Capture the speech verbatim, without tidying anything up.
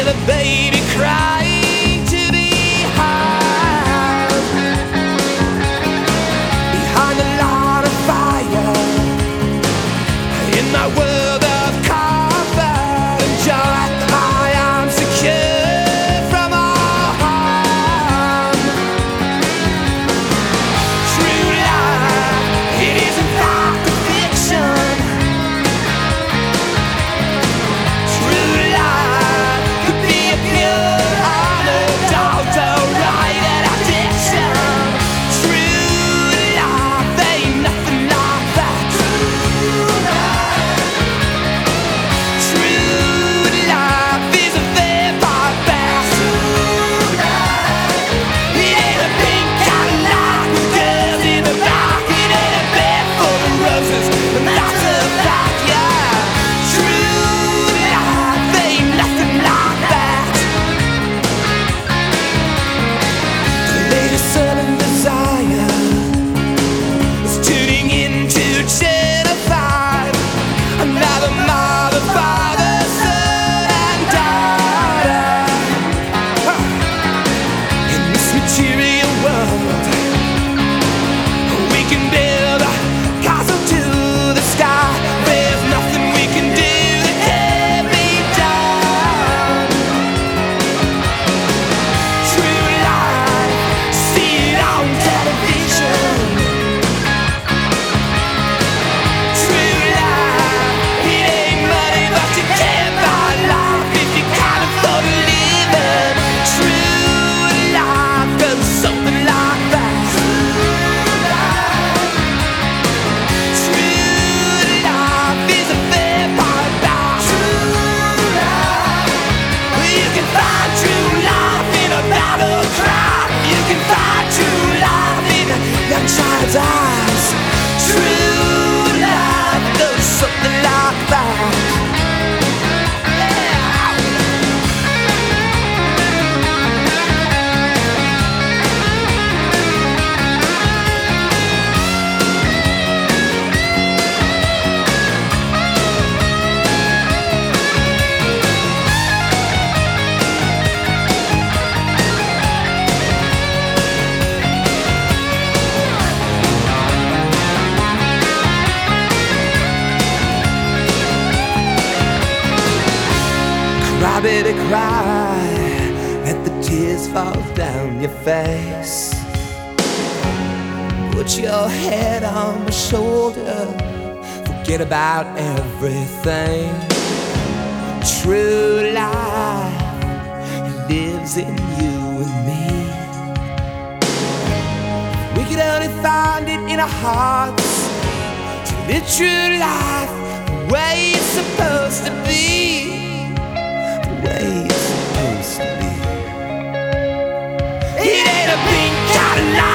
a baby crying to be held behind a lot of fire in my world of comfort and joy. I am secure from all harm. True life, it isn't fact or fiction. True life could be a pure, unadulterated addiction. True life ain't nothing like that. True life is a vampire bath. It ain't a pink Cadillac with girls in the back. It ain't a bed full of roses, and that's a fact, yeah. True life ain't nothing like that. The latest southern desire is tuning into Channel five. Another mother, father, son, and daughter. Huh. In this material world, we can build a castle to the sky. There's nothing we can do that can't be done. True life, see it on television. True life, it ain't money, but you can't buy life if you can't afford to live it. True life goes something like that. True life, true life is a vampire bath. True life, you can find true life in a battle cry. You can find true life in a young child's eyes. True life goes something like that. Cry, baby, cry. Let the tears fall down your face. Put your head on my shoulder. Forget about everything. True life lives in you and me. We could only find it in our hearts to live true life the way it's supposed to be. The way it's supposed to be. It ain't a pink Cadillac